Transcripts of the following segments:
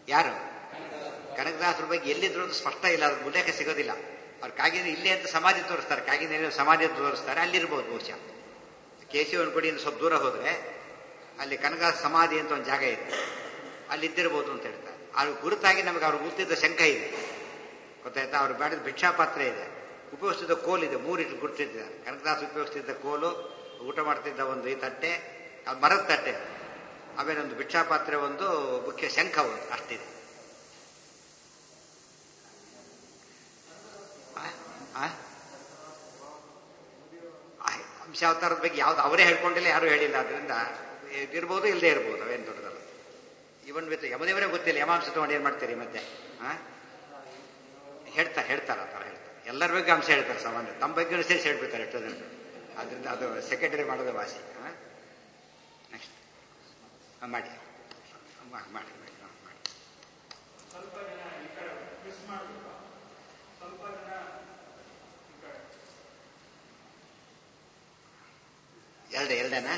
ಯಾರು? ಕನಕದಾಸರ ಬಗ್ಗೆ ಎಲ್ಲಿದ್ರು ಸ್ಪಷ್ಟ ಇಲ್ಲ, ಅದ್ರ ಉಲ್ಲೇಖ ಸಿಗೋದಿಲ್ಲ. ಅವ್ರು ಕಾಗಿನ ಇಲ್ಲೇ ಅಂತ ಸಮಾಧಿ ತೋರಿಸ್ತಾರೆ, ಕಾಗಿನ ಸಮಾಧಿ ಅಂತ ತೋರಿಸ್ತಾರೆ, ಅಲ್ಲಿರ್ಬೋದು ಬಹುಶಃ. ಕೇಶವನ ಗುಡಿಯಿಂದ ಸ್ವಲ್ಪ ದೂರ ಹೋದ್ರೆ ಅಲ್ಲಿ ಕನಕದಾಸ ಸಮಾಧಿ ಅಂತ ಒಂದು ಜಾಗ ಇದೆ, ಅಲ್ಲಿದ್ದಿರ್ಬೋದು ಅಂತ ಹೇಳ್ತಾರೆ. ಅವ್ರ ಗುರುತಾಗಿ ನಮಗೆ ಅವ್ರು ಗುರ್ತಿದ್ದ ಶಂಖ ಇದೆ, ಗೊತ್ತಾಯ್ತಾ? ಅವ್ರು ಬೇಡದ ಭಿಕ್ಷಾಪಾತ್ರೆ ಇದೆ, ಉಪಯೋಗಿಸ್ತಿದ್ದ ಕೋಲಿದೆ, 3 ಇಟ್ಟು ಗುರ್ತಿದ್ದಾರೆ. ಕನಕದಾಸ ಉಪಯೋಗಿಸ್ತಿದ್ದ ಕೋಲು, ಊಟ ಮಾಡ್ತಿದ್ದ ಒಂದು ಈ ತಟ್ಟೆ, ಅದು ಮರದ ತಟ್ಟೆ, ಆಮೇಲೆ ಒಂದು ಭಿಕ್ಷಾಪಾತ್ರೆ, ಒಂದು ಮುಖ್ಯ ಶಂಖ ಒಂದು, ಅಷ್ಟಿದೆ. ಅಂಶಾವತಾರದ ಬಗ್ಗೆ ಯಾವ್ದು ಅವರೇ ಹೇಳ್ಕೊಂಡಿಲ್ಲ, ಯಾರು ಹೇಳಿಲ್ಲ. ಅದರಿಂದ ಇರ್ಬೋದು, ಇಲ್ಲದೆ ಇರ್ಬೋದು, ಅವೇನು ದೊಡ್ಡದಲ್ಲ. ಇವನ್ ವಿತ್ ಯಮದೇವರೇ ಗೊತ್ತಿಲ್ಲ, ಯಮಾಂಶ ತಗೊಂಡು ಏನ್ ಮಾಡ್ತೀರಿ ಮತ್ತೆ? ಹೇಳ್ತಾರೆ ಆ ಥರ ಹೇಳ್ತಾರೆ. ಎಲ್ಲರ ಬಗ್ಗೆ ಅಂಶ ಹೇಳ್ತಾರೆ ಸಾಮಾನ್ಯ, ತಮ್ಮ ಬಗ್ಗೆ ಸೇರಿಸಿ ಹೇಳ್ಬಿಡ್ತಾರೆ ಎಷ್ಟೋ ಜನ. ಅದರಿಂದ ಅದು ಸೆಕೆಂಡರಿ ಮಾಡೋದು ವಾಸಿ. ನೆಕ್ಸ್ಟ್ ಮಾಡಿ ಮಾಡಿ ಮಾಡಿ ಎರಡೇನಾ?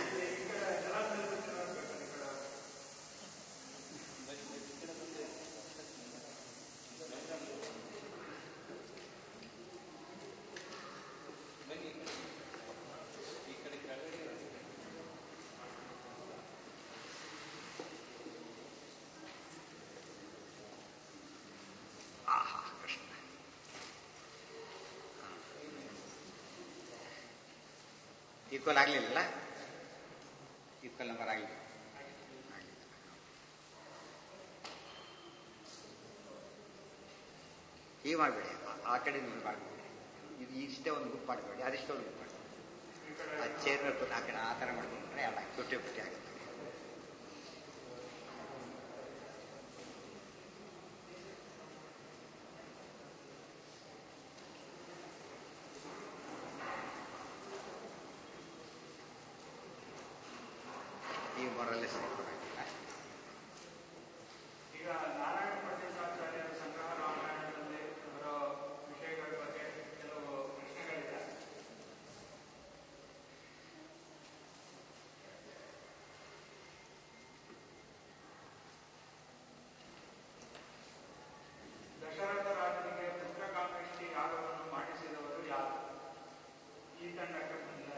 ಈಕ್ವಲ್ ಆಗಲಿಲ್ಲ, ಈಕ್ವಲ್ ನಂಬರ್ ಆಗಲಿಲ್ಲ. ಹೀಗೆ ಮಾಡಬೇಡಿ, ಆ ಕಡೆ ನೀವು ಮಾಡಬೇಡಿ. ಇದು ಇಷ್ಟೇ ಒಂದು ಗ್ರೂಪ್ ಮಾಡಬೇಡಿ, ಅದಿಷ್ಟೇ ಒಂದು ಗ್ರೂಪ್ ಮಾಡಬೇಡಿ. ಆ ಚೇರ್ ಮೇಲೆ ಆ ಕಡೆ ಆ ಥರ ಮಾಡ್ಕೊಂಡ್ರೆ ಅಲ್ಲ 50-50 ಆಗುತ್ತೆ. ಈ ಮೊರಲ್ಲೇ ಸರಿ. ಈಗ ನಾರಾಯಣ ಪಂಡಿತಾಚಾರ್ಯರ ಸಂಗ್ರಹ ರಾಮಾಯಣದಲ್ಲಿ ಬರೋ ವಿಷಯಗಳ ಬಗ್ಗೆ ಕೆಲವು ಪ್ರಶ್ನೆಗಳಿದೆ. ದಶರಥ ರಾಜನಿಗೆ ಪುತ್ರಕಾಮೇಷ್ಟಿ ಯಾಗವನ್ನು ಮಾಡಿಸಿದವರು ಯಾರು? ಈ ತಂಡಕ್ಕೆ ಬಂದಿದೆ.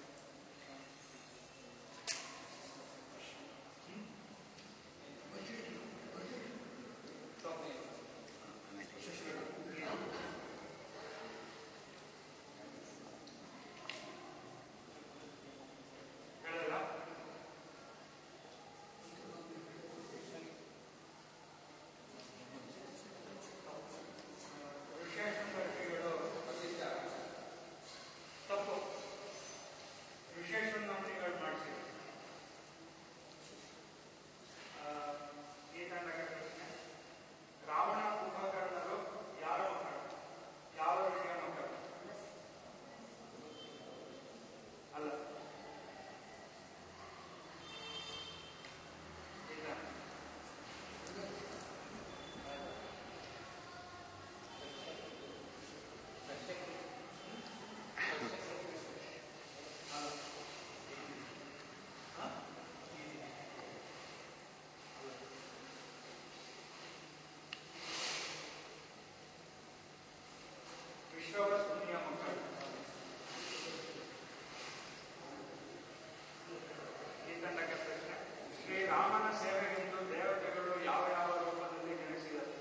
ಶ್ರೀರಾಮನ ಸೇವೆಗೆಂದು ದೇವತೆಗಳು ಯಾವ ಯಾವ ರೂಪದಲ್ಲಿ ಜನಿಸಿದರು?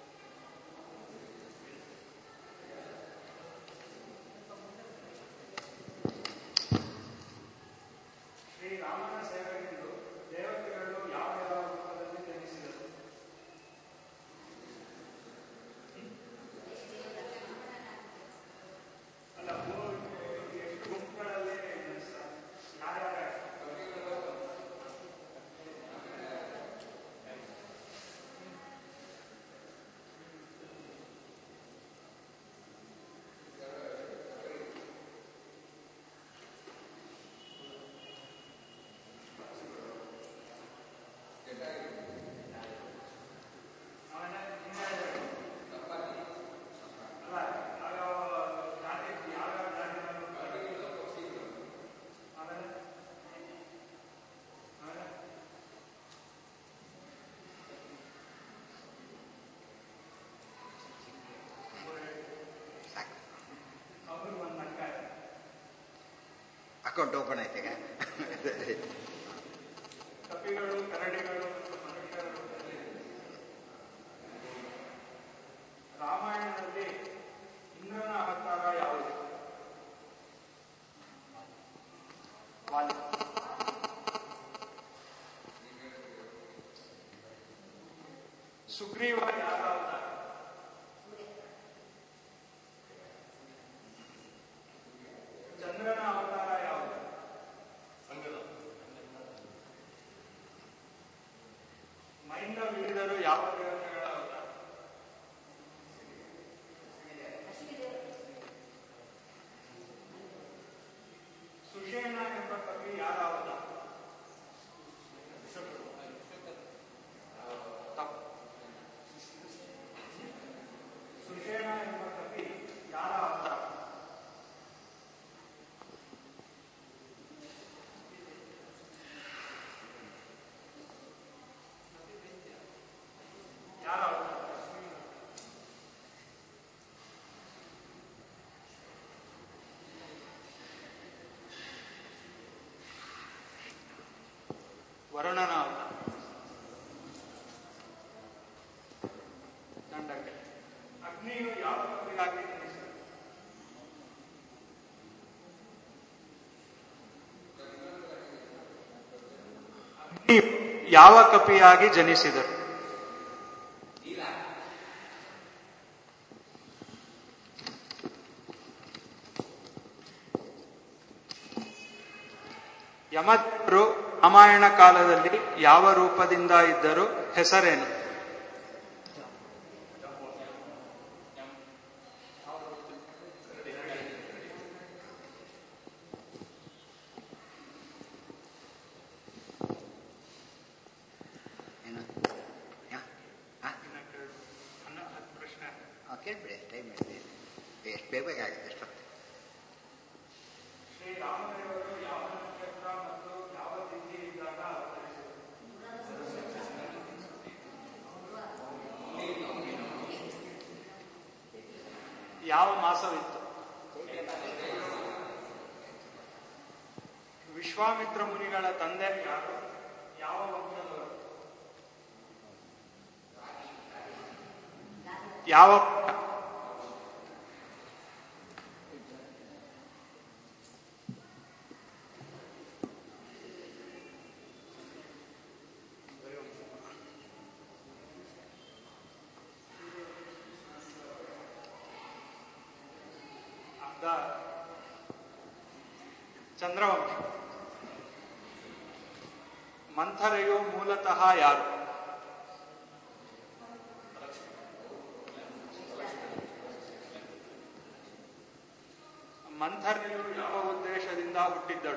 ಶ್ರೀರಾಮನ ಸೇವೆಗೆಂದು ದೇವತೆಗಳು ಯಾವ ಯಾವ ರೂಪದಲ್ಲಿ ಜನಿಸಿದರು? ಅಲ್ಲ, ಎಷ್ಟು ಗುಂಪುಗಳಲ್ಲಿ ಜನಿಸ್ತಾರೆ? ಯಾರ್ಯಾರ ಅಕೌಂಟ್ ಓಪನ್ ಆಯ್ತು ಈಗ. ಕಪಿಗಳು, ಕರಡಿಗಳು ಮತ್ತು ಮನುಷ್ಯರು. ರಾಮಾಯಣದಲ್ಲಿ ಇಂದ್ರನ ಅವತಾರ ಯಾವುದು? ವಾಲಿ. ಸುಗ್ರೀವ ಯಾರ ಅವತಾರ? ಚಂದ್ರನ ಅವತಾರ ಯಾವುದು? ಮೈಂದ ವಿಳಿದರು ಯಾವ ದೇವತೆಗಳ ಅವತಾರ? ಸುಷೇಣ ಎಂಬ ಕವಿ ಯಾರ ಅವತಾರ? ತಪ್ಪು. ಸುಷೇಣ ಎಂಬ ಕವಿ ಯಾರ ಅವತಾರ? ಯಾರ ಅವತಾರ? ವರುಣನ ಅವತಾರ. ದಂಡಕ್ಕೆ. ಅಗ್ನಿಯು ಯಾವ ಕವಿಗಾಗಿ ಜನಿಸಿತು? ಅಗ್ನಿಯು ಯಾವ ಕಪಿಯಾಗಿ ಜನಿಸಿದರು? ಯಮದೇವರು ರಾಮಾಯಣ ಕಾಲದಲ್ಲಿ ಯಾವ ರೂಪದಿಂದ ಇದ್ದರು? ಹೆಸರೇನು? ಏನು ಕೇಳ್ಬಿಡಿ, ಟೈಮ್ ಇದೆ, ಎಷ್ಟು ಬೇಕಾಗುತ್ತೆ ಅಷ್ಟೊತ್ತು. ಶ್ರೀರಾಮದೇವರು ಯಾವ ನಕ್ಷತ್ರ ಮತ್ತು ಯಾವ ತಿಥಿ ಇದ್ದಾಗ ಅವತರಿಸಿದರು? ಯಾವ ಮಾಸವಿತ್ತು? ವಿಶ್ವಾಮಿತ್ರ ಮುನಿಗಳ ತಂದೆ ಯಾರು? ಯಾವ ವಂಶದವರು? ಯಾವ ಚಂದ್ರವಂಶ. ಮಂಥರೆಯು ಮೂಲತಃ ಯಾರು? ಮಂಥರೆಯು ಯಾವ ಉದ್ದೇಶದಿಂದ ಹುಟ್ಟಿದ್ದಳು?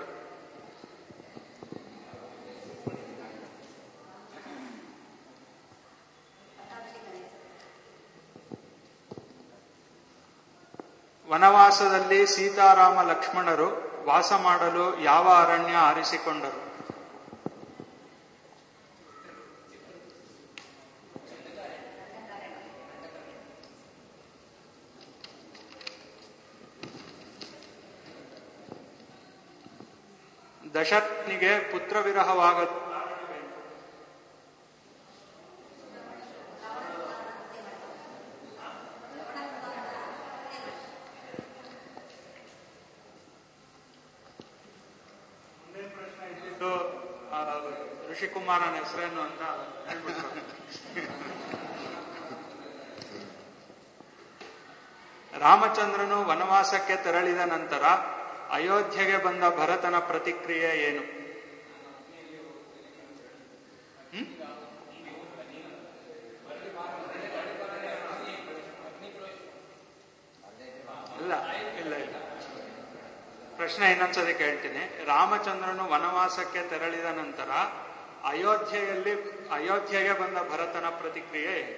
ವನವಾಸದಲ್ಲಿ ಸೀತಾರಾಮ ಲಕ್ಷ್ಮಣರು ವಾಸ ಮಾಡಲು ಯಾವ ಅರಣ್ಯ ಆರಿಸಿಕೊಂಡರು? ದಶರಥನಿಗೆ ಪುತ್ರ ವಿರಹವಾಗಲು ಋಷಿಕುಮಾರನ ಹೆಸರೇನು ಅಂತ ಹೇಳ್ಬಿಟ್ಟು. ರಾಮಚಂದ್ರನು ವನವಾಸಕ್ಕೆ ತೆರಳಿದ ನಂತರ ಅಯೋಧ್ಯೆಗೆ ಬಂದ ಭರತನ ಪ್ರತಿಕ್ರಿಯೆ ಏನು? ಇಲ್ಲ ಇಲ್ಲ ಇಲ್ಲ, ಪ್ರಶ್ನೆ ಇನ್ನೊಂದ್ಸತಿ ಕೇಳ್ತೀನಿ. ರಾಮಚಂದ್ರನು ವನವಾಸಕ್ಕೆ ತೆರಳಿದ ನಂತರ ಅಯೋಧ್ಯೆಗೆ ಬಂದ ಭರತನ ಪ್ರತಿಕ್ರಿಯೆ ಏನು?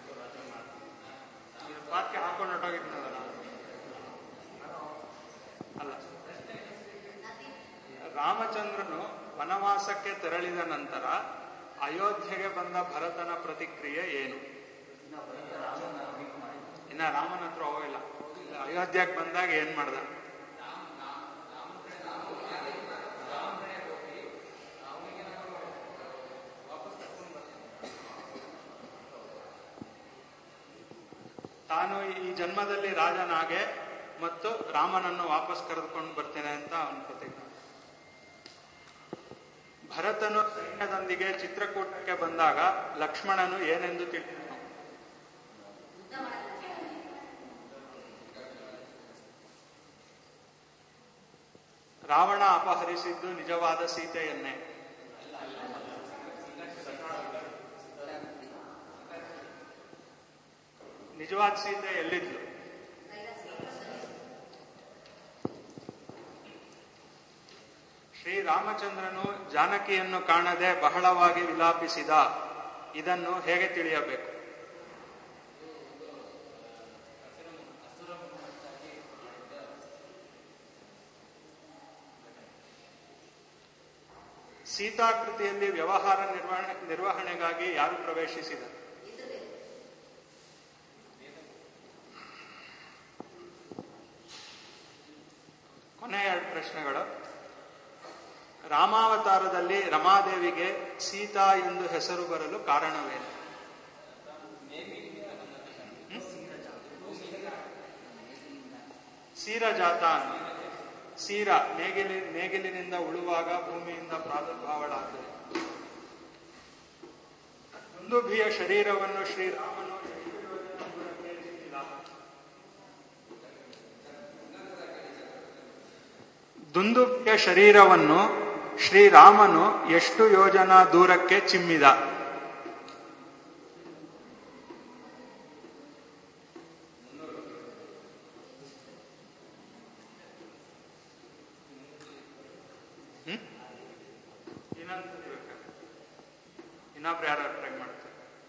ಬಾಕಿ ಹಾಕೊಂಡು ಹೊಟ್ಟೋಗಿದ್ನಲ್ಲ. ರಾಮಚಂದ್ರನು ವನವಾಸಕ್ಕೆ ತೆರಳಿದ ನಂತರ ಅಯೋಧ್ಯೆಗೆ ಬಂದ ಭರತನ ಪ್ರತಿಕ್ರಿಯೆ ಏನು? ಇನ್ನ ರಾಮನ ಹತ್ರ ಹೋಗಿಲ್ಲ. ಅಯೋಧ್ಯೆಗೆ ಬಂದಾಗ ಏನ್ ಮಾಡ್ದ? ತಾನು ಈ ಜನ್ಮದಲ್ಲಿ ರಾಜನಾಗೆ ಮತ್ತು ರಾಮನನ್ನು ವಾಪಸ್ ಕರೆದುಕೊಂಡು ಬರ್ತೇನೆ ಅಂತ ಅವನ ಪ್ರತಿಜ್ಞೆ. ಭರತನು ಸೈನ್ಯದೊಂದಿಗೆ ಚಿತ್ರಕೂಟಕ್ಕೆ ಬಂದಾಗ ಲಕ್ಷ್ಮಣನು ಏನೆಂದು ತಿಳಿದನು? ರಾವಣ ಅಪಹರಿಸಿದ್ದು ನಿಜವಾದ ಸೀತೆಯನ್ನೇ. ನಿಜವಾದ ಸೀತೆ ಎಲ್ಲಿದ್ಲು? ಶ್ರೀರಾಮಚಂದ್ರನು ಜಾನಕಿಯನ್ನು ಕಾಣದೆ ಬಹಳವಾಗಿ ವಿಲಾಪಿಸಿದ. ಇದನ್ನು ಹೇಗೆ ತಿಳಿಯಬೇಕು? ಸೀತಾಕೃತಿಯಲ್ಲಿ ವ್ಯವಹಾರ ನಿರ್ವಹಣೆಗಾಗಿ ಯಾರು ಪ್ರವೇಶಿಸಿದರು? ಕೊನೆಯ 2 ಪ್ರಶ್ನೆಗಳು. ರಾಮಾವತಾರದಲ್ಲಿ ರಮಾದೇವಿಗೆ ಸೀತಾ ಎಂದು ಹೆಸರು ಬರಲು ಕಾರಣವೇನು? ಸೀರಜಾತ. ಸೀರ ನೇಗಿಲಿನಿಂದ ಉಳುವಾಗ ಭೂಮಿಯಿಂದ ಪ್ರಾದುರ್ಭಾವಳಾದರೆ. ದುಂದುಭಿಯ ಶರೀರವನ್ನು ಶ್ರೀರಾಮನು ದುಂದುಭಿಯ ಶರೀರವನ್ನು ಶ್ರೀರಾಮನು ಎಷ್ಟು ಯೋಜನಾ ದೂರಕ್ಕೆ ಚಿಮ್ಮಿದ? ಇನ್ನೊಬ್ರು ಯಾರು ಟ್ರೈ ಮಾಡ್ತಾರೆ?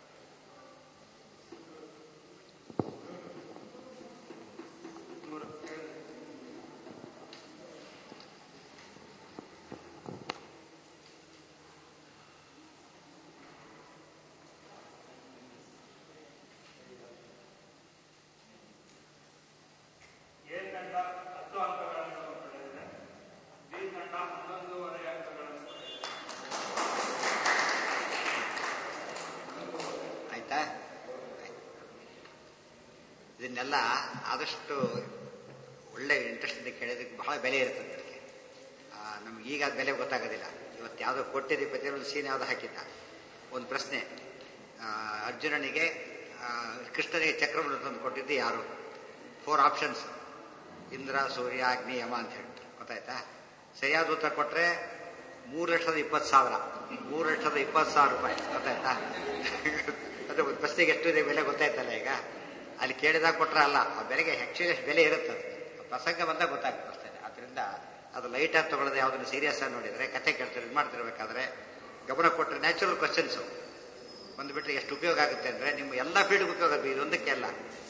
ಇದನ್ನೆಲ್ಲ ಆದಷ್ಟು ಒಳ್ಳೆ ಇಂಟ್ರೆಸ್ಟಿಂದ ಕೇಳೋದಕ್ಕೆ ಬಹಳ ಬೆಲೆ ಇರ್ತದೆ ಅದಕ್ಕೆ. ನಮ್ಗೆ ಈಗ ಅದು ಬೆಲೆ ಗೊತ್ತಾಗೋದಿಲ್ಲ. ಇವತ್ತು ಯಾವುದೋ ಕೊಟ್ಟಿದ್ದ ಪ್ರತಿಯೊಂದು ಸೀನ್ ಯಾವುದೋ ಹಾಕಿದ್ದ. ಒಂದು ಪ್ರಶ್ನೆ, ಅರ್ಜುನನಿಗೆ ಕೃಷ್ಣನಿಗೆ ಚಕ್ರವನ್ನು ತಂದು ಕೊಟ್ಟಿದ್ದು ಯಾರು? 4 ಆಪ್ಷನ್ಸ್: ಇಂದ್ರ, ಸೂರ್ಯ, ಅಗ್ನಿ, ಯಮ ಅಂತ ಹೇಳ್ತಾರೆ. ಗೊತ್ತಾಯ್ತಾ? ಸರಿಯಾದ ಉತ್ತರ ಕೊಟ್ಟರೆ 3,20,000 3,20,000 ರೂಪಾಯಿ. ಗೊತ್ತಾಯ್ತಾ? ಅದು ಒಂದು ಪ್ರಶ್ನೆಗೆ ಎಷ್ಟು ಇದೆ ಬೆಲೆ ಗೊತ್ತಾಯ್ತಲ್ಲ. ಈಗ ಅಲ್ಲಿ ಕೇಳಿದಾಗ ಕೊಟ್ರೆ ಅಲ್ಲ, ಆ ಬೆಲೆಗೆ ಆಕ್ಚುಲಿ ಎಷ್ಟು ಬೆಲೆ ಇರುತ್ತದೆ. ಪ್ರಸಂಗ ಬಂದಾಗ ಗೊತ್ತಾಗ್ತದೆ ಅಷ್ಟೇ. ಆದ್ರಿಂದ ಅದು ಲೈಟಾಗಿ ತಗೊಳ್ಳೋದು, ಯಾವುದನ್ನು ಸೀರಿಯಸ್ ಆಗಿ ನೋಡಿದ್ರೆ, ಕತೆ ಕೇಳ್ತಾರೆ ಇದು ಮಾಡ್ತಿರ್ಬೇಕಾದ್ರೆ ಗಮನ ಕೊಟ್ಟರೆ ನ್ಯಾಚುರಲ್ ಕ್ವಶನ್ಸು ಬಂದುಬಿಟ್ರೆ ಎಷ್ಟು ಉಪಯೋಗ ಆಗುತ್ತೆ ಅಂದರೆ ನಿಮ್ಮ ಎಲ್ಲ ಫೀಲ್ಡ್ಗೆ ಉಪಯೋಗ ಆಗುತ್ತೆ. ಇದೊಂದಕ್ಕೆ ಅಲ್ಲ,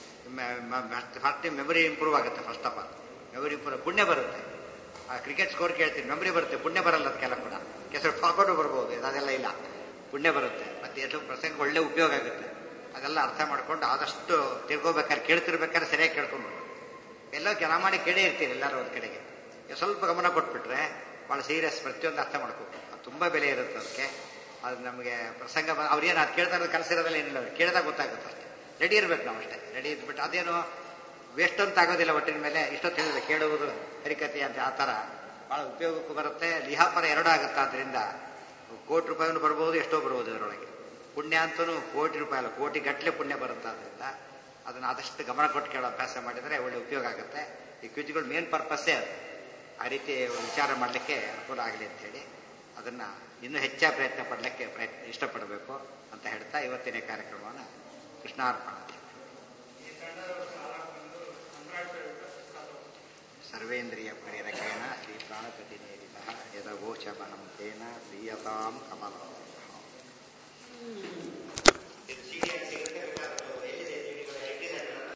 ನಿಮ್ಮ ಮೆಮೊರಿ ಇಂಪ್ರೂವ್ ಆಗುತ್ತೆ. First of all memory improve, ಪುಣ್ಯ ಬರುತ್ತೆ. ಕ್ರಿಕೆಟ್ ಸ್ಕೋರ್ ಕೇಳ್ತೀನಿ, ಮೆಮೊರಿ ಬರುತ್ತೆ, ಪುಣ್ಯ ಬರಲ್ಲ. ಅದಕ್ಕೆಲ್ಲ ಕೂಡ ಕೆಸರು ಫಾಕೊಂಡು ಬರ್ಬೋದು, ಅದೆಲ್ಲ ಇಲ್ಲ, ಪುಣ್ಯ ಬರುತ್ತೆ. ಮತ್ತೆ ಎಷ್ಟು ಪ್ರಸಂಗ ಒಳ್ಳೆ ಉಪಯೋಗ ಆಗುತ್ತೆ. ಅದೆಲ್ಲ ಅರ್ಥ ಮಾಡ್ಕೊಂಡು ಆದಷ್ಟು ತಿಳ್ಕೊಬೇಕಾದ್ರೆ, ಕೇಳ್ತಿರ್ಬೇಕಾದ್ರೆ ಸರಿಯಾಗಿ ಕೇಳ್ಕೊಂಡು ಎಲ್ಲೋ ಕೆಲ ಮಾಡಿ ಕೇಳೇ ಇರ್ತೀರಿ ಎಲ್ಲರೂ ಒಂದು ಕಡೆಗೆ. ಸ್ವಲ್ಪ ಗಮನ ಕೊಟ್ಬಿಟ್ರೆ ಭಾಳ ಸೀರಿಯಸ್ ಪ್ರತಿಯೊಂದು ಅರ್ಥ ಮಾಡ್ಕೋಬೇಕು. ಅದು ತುಂಬ ಬೆಲೆ ಇರುತ್ತೆ ಅದಕ್ಕೆ. ಅದು ನಮಗೆ ಪ್ರಸಂಗ ಅವ್ರೇನು ಅದು ಕೇಳ್ತಾ ಇರೋದು ಕನಸಿರೋದಲ್ಲ, ಏನಿಲ್ಲ, ಅವ್ರು ಕೇಳಿದಾಗ ಗೊತ್ತಾಗುತ್ತೆ ಅಷ್ಟೇ. ರೆಡಿ ಇರ್ಬೇಕು ನಾವು ಅಷ್ಟೇ. ರೆಡಿ ಇದ್ಬಿಟ್ಟು ಅದೇನು ವೇಸ್ಟ್ ಅಂತ ಆಗೋದಿಲ್ಲ. ಒಟ್ಟಿನ ಮೇಲೆ ಇಷ್ಟೊತ್ತು ಹೇಳಿದ್ರೆ ಕೇಳುವುದು ಹರಿಕತೆ ಅಂತ ಆ ಥರ ಭಾಳ ಉಪಯೋಗಕ್ಕೂ ಬರುತ್ತೆ. ಲಿಹಾಪರ 2 ಆಗುತ್ತೆ. ಆದ್ದರಿಂದ ಕೋಟಿ ರೂಪಾಯಿನೂ ಬರ್ಬೋದು, ಎಷ್ಟೋ ಬರ್ಬೋದು ಅದರೊಳಗೆ. ಪುಣ್ಯ ಅಂತೂ ಕೋಟಿ ರೂಪಾಯಿ ಅಲ್ಲ, ಕೋಟಿ ಗಟ್ಟಲೆ ಪುಣ್ಯ ಬರುತ್ತೆ. ಆದ್ದರಿಂದ ಅದನ್ನು ಆದಷ್ಟು ಗಮನ ಕೊಟ್ಟು ಕೇಳೋ ಅಭ್ಯಾಸ ಮಾಡಿದರೆ ಒಳ್ಳೆ ಉಪಯೋಗ ಆಗುತ್ತೆ. ಈ ಕ್ವಿಜ್ಗಳು ಮೇನ್ ಪರ್ಪಸ್ಸೇ ಅದು. ಆ ರೀತಿ ವಿಚಾರ ಮಾಡಲಿಕ್ಕೆ ಅನುಕೂಲ ಆಗಲಿ ಅಂಥೇಳಿ ಅದನ್ನು ಇನ್ನೂ ಹೆಚ್ಚಾಗಿ ಪ್ರಯತ್ನ ಪಡಲಿಕ್ಕೆ ಇಷ್ಟಪಡಬೇಕು ಅಂತ ಹೇಳ್ತಾ ಇವತ್ತಿನ ಕಾರ್ಯಕ್ರಮವನ್ನು ಕೃಷ್ಣಾರ್ಪಣ. ಸರ್ವೇಂದ್ರಿಯ ಪ್ರೇರಕೇಣ ಶ್ರೀ ಪ್ರಾಣಪತಿ ನೇರಿತಃ ಯದಗೋಚ ಬಲಂ ತೇನ ಪ್ರೀಯತಾಂ ಕಮಲ.